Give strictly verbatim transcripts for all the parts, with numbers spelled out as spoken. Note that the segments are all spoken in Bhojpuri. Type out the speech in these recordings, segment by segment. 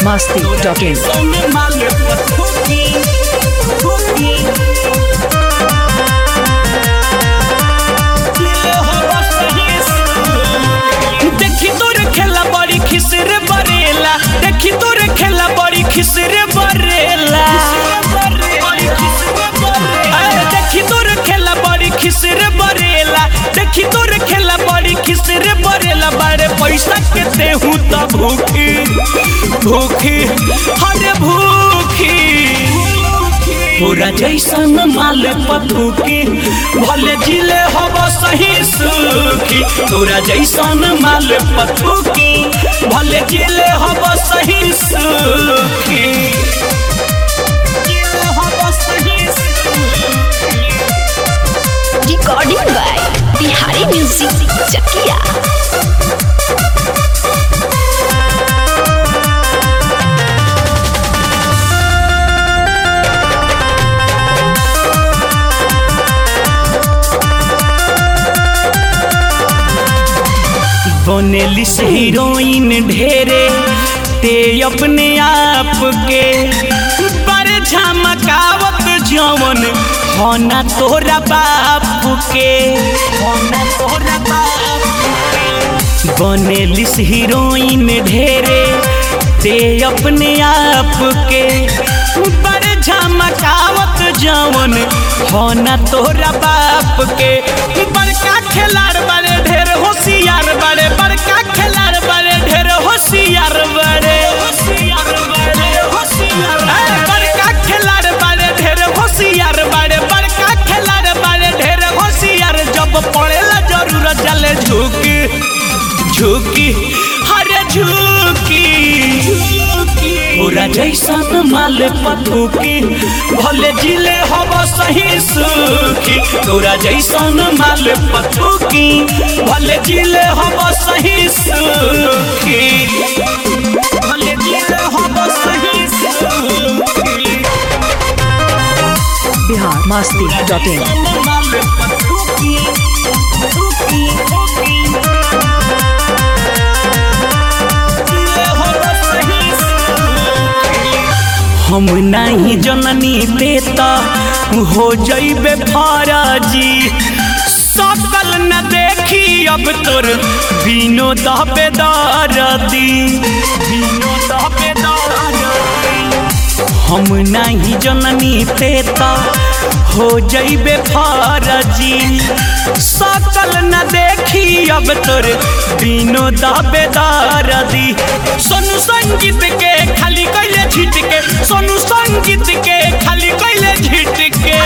masti dot in. देखी तोर खेला बड़ी खिसर बरेला, देखी तोर खेला बड़ी खिसर बरेला, देखी तोर खेला बड़ी खिसर बरेला, देखी तोर खेला बड़ी खिसर बरेला। बड़े पैसा के देहू तो भूखी भूखी हरे भूखी तोरा जैसन माल पथुकी भले जिले हब सही सुखी। तोरा जैसन माल पथुकी भले जिले हब सही सुखी। Recording by Bihari Music Chakia. बनेली से हीरोइन ढेरे ते अपने आप के पर झमकावत जवन होना तोरा बाप के होना तोरा बाप के। बनेली से हीरोइन ढेरे ते अपने आप के पर झमकावत जवन होना तोरा बाप के। बड़का खिलाड़ बड़े ढेर होशियार बड़े, बड़का खिलाड़ बड़े ढेर होशियार बड़े, बड़का खिलाड़ बड़े ढेर होशियार बड़े, बड़का खिलाड़ बड़े ढेर होशियार। जब पड़ेला जरूरत जले झुकी झुकी हरे झुकी तोरा जैसन माल पथुकी भले जिले हब सही सुखी। तोरा जैसन माल पथुकी भले जिले हब सही सुखी, भले जिले हब सही सुखी। Bihar masti dot in. हम नहीं जननी देता हो जइबे फराजी। सकल न देखी अब तोर बिनो दबे दरदी, बिनो दबे दरदी। हम नहीं जननी देता हो जइबे फराजी। सकल न देखी अब तोर बिनो दबे दरदी। सोनू संगीत के खाली कैले झिटके, सोनू संगीत के खाली कैले झिटके,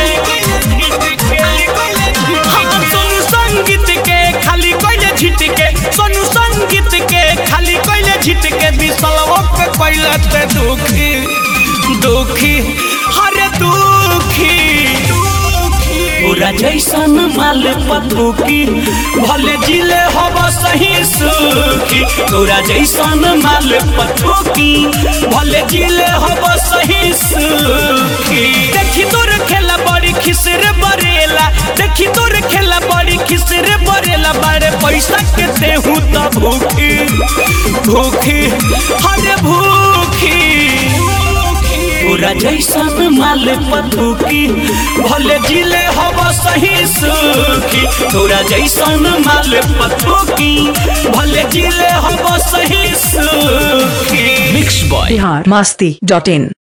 सोनू संगीत के खाली कैले झिटके, सोनू संगीत के खाली कैले झिटके। बिसलवो के कैले ते दुखी दुखी हरे दुखी तोरा जैसन माल पथुकी भले जिले हब सही सुखी। तोरा जैसन माल पथुकी भले जिले हब सही सुखी। देखी तोर खेला बड़ी खिसर बरेला, देखी तोर खेला बड़ी खिसर बरेला। बड़े पैसा के देहू तो भूखी भूखी हरे भूखी तोरा जैसन माल पथुकी भले जिले हब सही सुखी। तोरा जैसन माल पथुकी भले जिले हब सही सुखी। Bihar masti dot in.